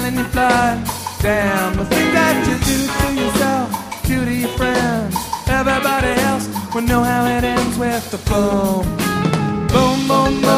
and you fly. Damn, the thing that you do to yourself, do to your friends, everybody else will know how it ends with the boom, boom, boom, boom.